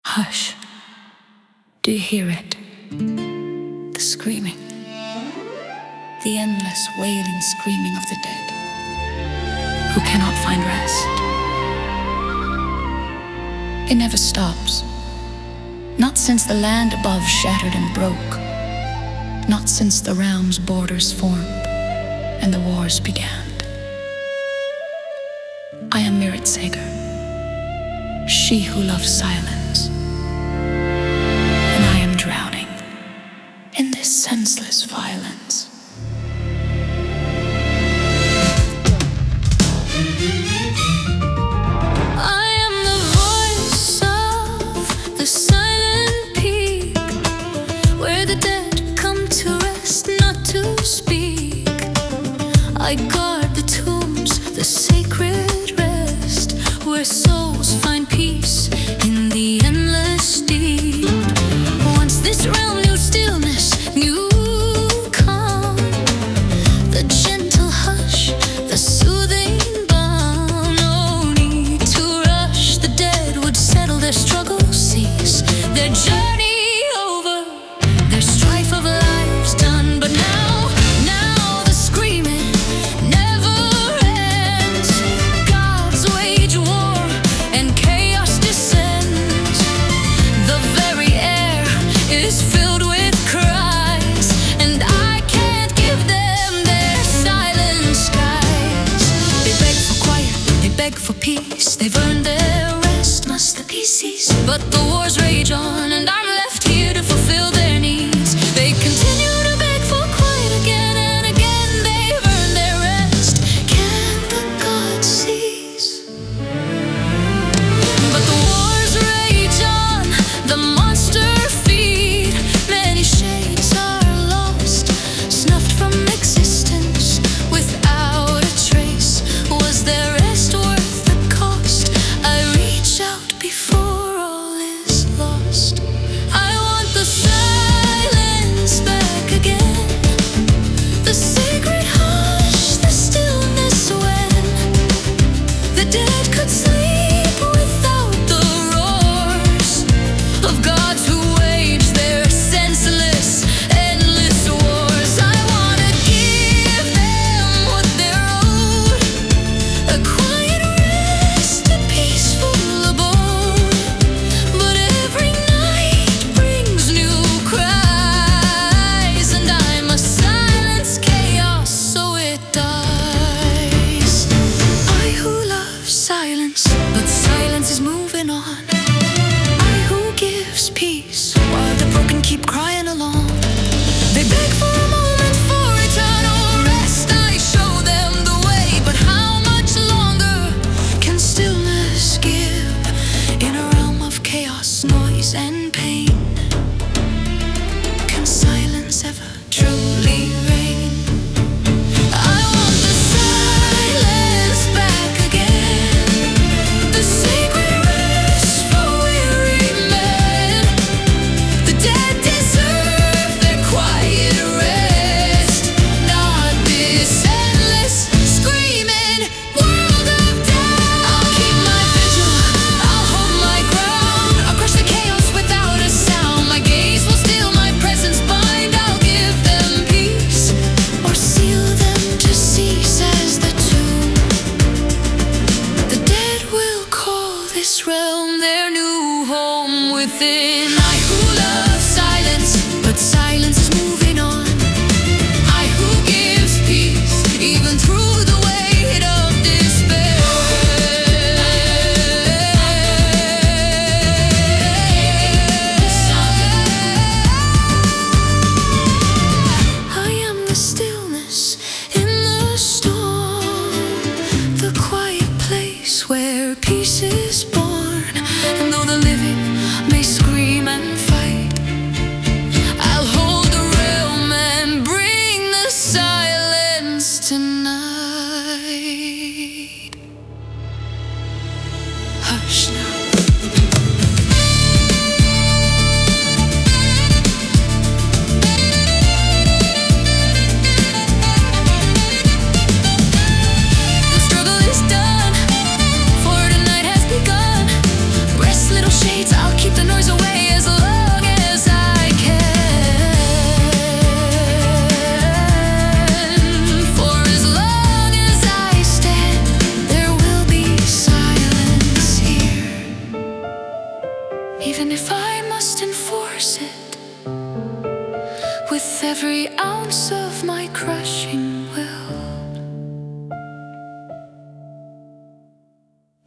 Hush. Do you hear it? The screaming. The endless wailing screaming of the dead who cannot find rest. It never stops. Not since the land above shattered and broke. Not since the realm's borders formed and the wars began. I am Mirit Seger, she who loves silence. And I am drowning in this senseless violence. I am the voice of the silent peak, where the dead come to rest, not to speak. I guard the tombs, the sacred rest, where souls find peace in the endless deep. Once this realm knew stillness, knew calm, the gentle hush, the soothing balm. No need to rush, the dead would settle their struggle, cease their journey over, their strife of lives done. But now the screaming never ends. Gods wage war and chaos descends. The very air is filled with cries, and I can't give them their silent skies. They beg for quiet, they beg for peace. They've earned their rest, must the peace cease? But the wars rage on, and I'm left here to fulfill their needs. They continue to beg for quiet again and again. They've earned their rest. Can the gods cease? But the wars rage on, the monster feed. Many shades are lost, snuffed from existence without a trace. Was their rest worth the cost? I reach out before all is lost. I want the silence back again, the sacred hush, the stillness when the dead could sleep without the roars of gods who wage their senseless, endless wars. I wanna give them what they're owed, a quiet rest, a peaceful abode. But every night brings new cries, and I must silence chaos so it dies. I who love silence, but silence is moving on. I who gives peace while the broken keep crying along. They beg for a moment for eternal rest. I show them the way, but how much longer can stillness give in a realm of chaos, noise, and pain? Can silence ever truly reign? I want the silence back again, the sacred rest for weary men. The dead deserve their quiet rest, not this endless screaming world of death. I'll keep my vigil, I'll hold my ground. I'll crush the chaos without a sound. My gaze will still, my presence bind. I'll give them peace, or seal them to cease as the tomb. The dead will call this realm their new home within. I who love silence, but silence is moving on. I who gives peace, even through the weight of despair. I am the stillness in the storm, the quiet place where peace is born. And though the living may scream with every ounce of my crushing will.